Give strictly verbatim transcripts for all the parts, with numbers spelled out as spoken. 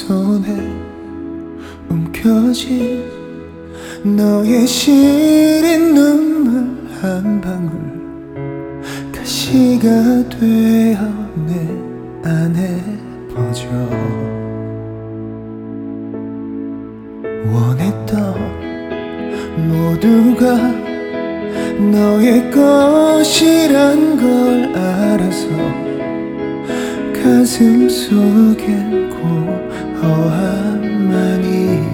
손에 움켜쥔 너의 시린 눈물 한 방울 가시가 되어 내 안에 퍼져 원했던 모두가 너의 것이란 걸 알아서 가슴 속엔 공허함만이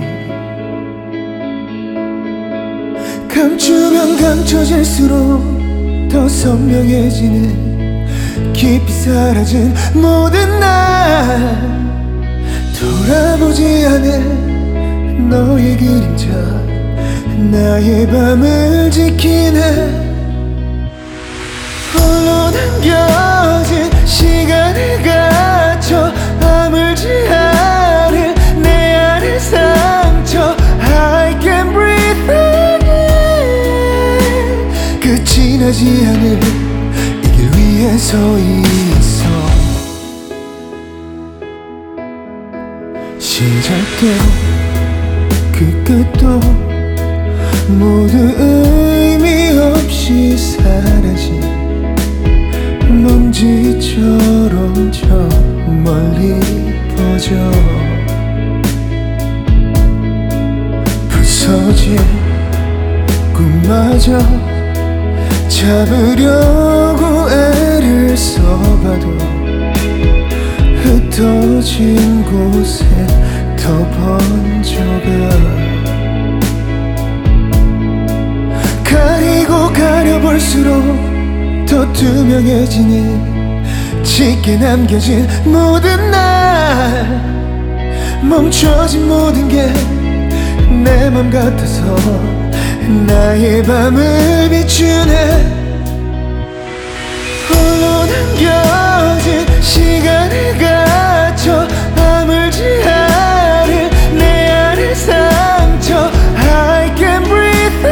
감추면 감춰질수록 더 선명해지는 깊이 사라진 모든 날 돌아보지 않은 너의 그림자 나의 밤을 지키네 홀로 남겨진 시간을 갖춰 아물지 않을 내 안의 상처 I can breathe again 끝이 나지 않을 이 길 위에 서 있어 시작도 그 끝도 모두 의미 없이 사라진 먼지처럼 저 멀리 퍼져 부서진 꿈마저 잡으려고 애를 써봐도 흩어진 곳에 더 번져가 가리고 가려볼수록 더 투명해지는 짙게 남겨진 모든 날 멈춰진 모든 게 내 맘 같아서 나의 밤을 비추네 홀로 남겨진 시간을 갖춰 아물지 않을 내 안의 상처 I can breathe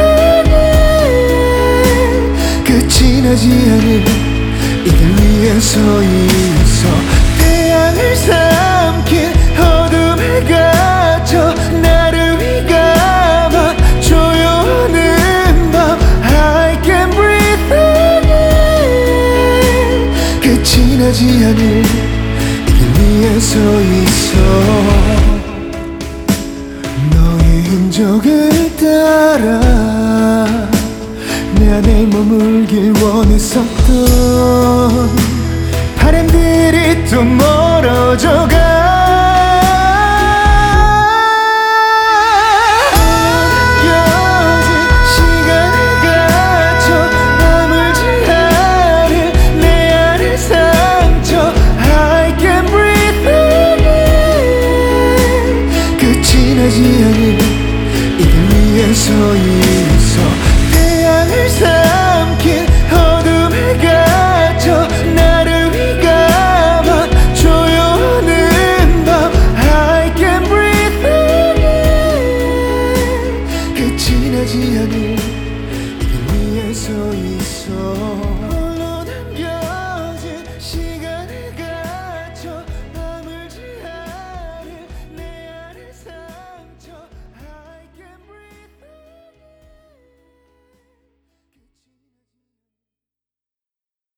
again 끝이 나지 않을 이 길 위에 서 있어 태양을 삼킨 어둠에 갇혀 나를 위감아 조여오는 밤 I can breathe again 끝이 나지 않을 이 길 위에 서 있어 너의 흔적을 따라 내 안에 머물길 원했었던 바람들이 또 멀어져가